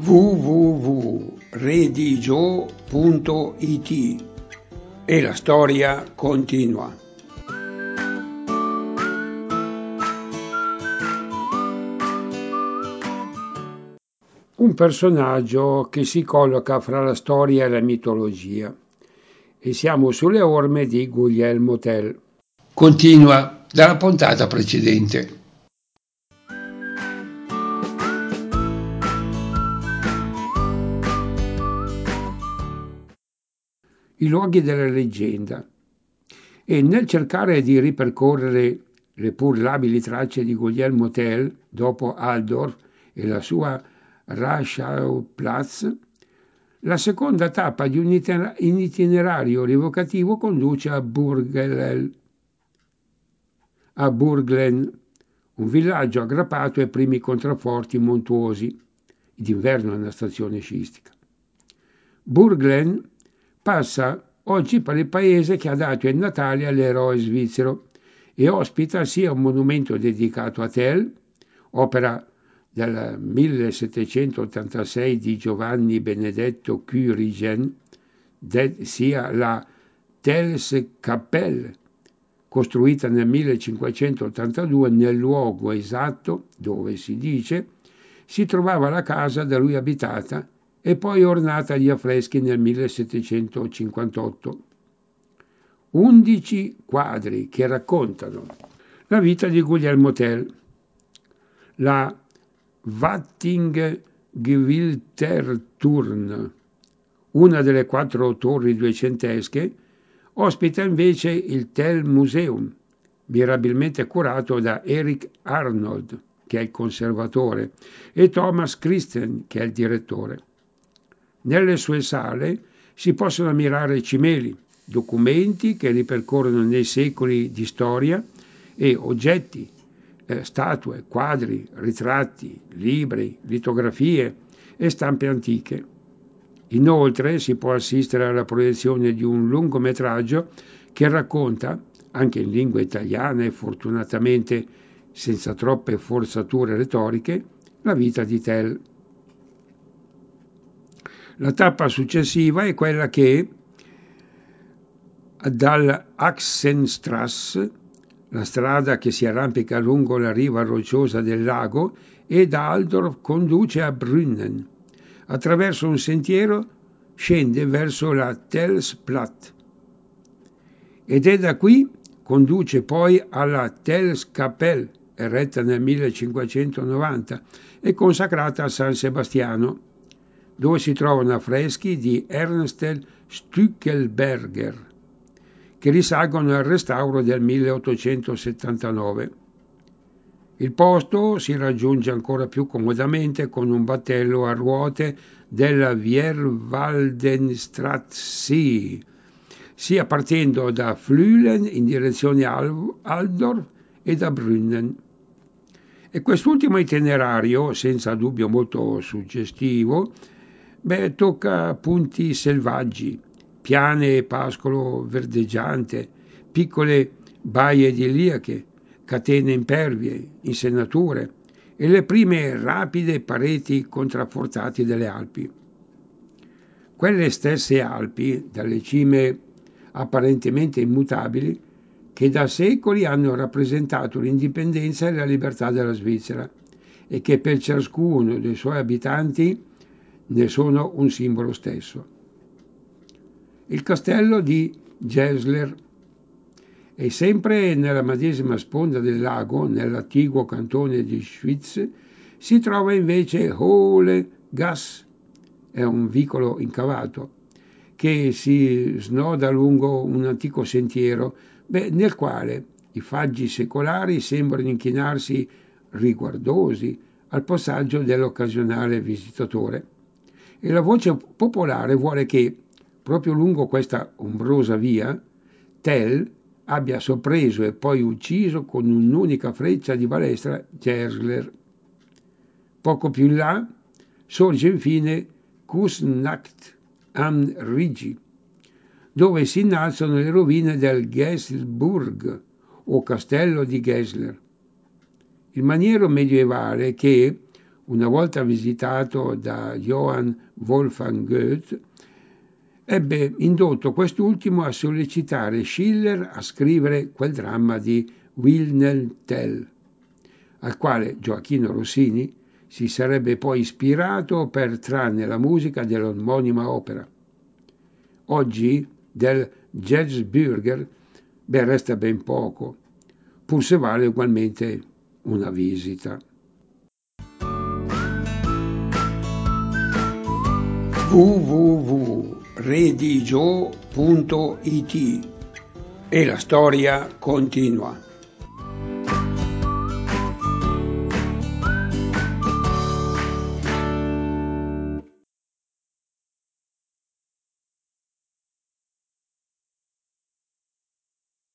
www.redigio.it e la storia continua. Un personaggio che si colloca fra la storia e la mitologia, e siamo sulle orme di Guglielmo Tell. Continua dalla puntata precedente. I luoghi della leggenda. E nel cercare di ripercorrere le pur labili tracce di Guglielmo Tell dopo Altdorf e la sua Raschau-Platz, la seconda tappa di un itinerario rievocativo conduce a Burglen, un villaggio aggrappato ai primi contrafforti montuosi. D'inverno è una stazione sciistica. Burglen passa oggi per il paese che ha dato il Natale all'eroe svizzero e ospita sia un monumento dedicato a Tell, opera del 1786 di Giovanni Benedetto Cuyrigen, sia la Tellskapelle, costruita nel 1582 nel luogo esatto dove, si dice, si trovava la casa da lui abitata e poi ornata di affreschi nel 1758. 11 quadri che raccontano la vita di Guglielmo Tell. La Vattingewilterturm, una delle 4 torri duecentesche, ospita invece il Tell Museum, mirabilmente curato da Eric Arnold, che è il conservatore, e Thomas Christen, che è il direttore. Nelle sue sale si possono ammirare cimeli, documenti che ripercorrono nei secoli di storia e oggetti, statue, quadri, ritratti, libri, litografie e stampe antiche. Inoltre si può assistere alla proiezione di un lungometraggio che racconta, anche in lingua italiana e fortunatamente senza troppe forzature retoriche, la vita di Tell. La tappa successiva è quella che dall'Axenstrasse, la strada che si arrampica lungo la riva rocciosa del lago, e da Altdorf conduce a Brünnen. Attraverso un sentiero scende verso la Tellsplatt ed è da qui conduce poi alla Tellskapelle, eretta nel 1590 e consacrata a San Sebastiano, dove si trovano affreschi di Ernst Stückelberger che risalgono al restauro del 1879. Il posto si raggiunge ancora più comodamente con un battello a ruote della Vierwaldenstraße, sia partendo da Flüelen in direzione Altdorf e da Brünnen. E quest'ultimo itinerario, senza dubbio molto suggestivo, tocca punti selvaggi, piane e pascolo verdeggiante, piccole baie idilliache, catene impervie, insenature e le prime rapide pareti contraffortati delle Alpi. Quelle stesse Alpi, dalle cime apparentemente immutabili, che da secoli hanno rappresentato l'indipendenza e la libertà della Svizzera e che per ciascuno dei suoi abitanti ne sono un simbolo stesso. Il castello di Gesler. E sempre nella medesima sponda del lago, nell'attiguo cantone di Schwyz, si trova invece Hohle Gass, è un vicolo incavato, che si snoda lungo un antico sentiero, nel quale i faggi secolari sembrano inchinarsi riguardosi al passaggio dell'occasionale visitatore. E la voce popolare vuole che, proprio lungo questa ombrosa via, Tell abbia sorpreso e poi ucciso con un'unica freccia di balestra Gesler. Poco più in là sorge infine Kusnacht am Rigi, dove si innalzano le rovine del Gesburg o castello di Gesler. Il maniero medievale che, una volta visitato da Johann Wolfgang Goethe, ebbe indotto quest'ultimo a sollecitare Schiller a scrivere quel dramma di Wilhelm Tell, al quale Gioachino Rossini si sarebbe poi ispirato per trarne la musica dell'omonima opera. Oggi del Jazzbürger resta ben poco, pur se vale ugualmente una visita. www.redigio.it e la storia continua.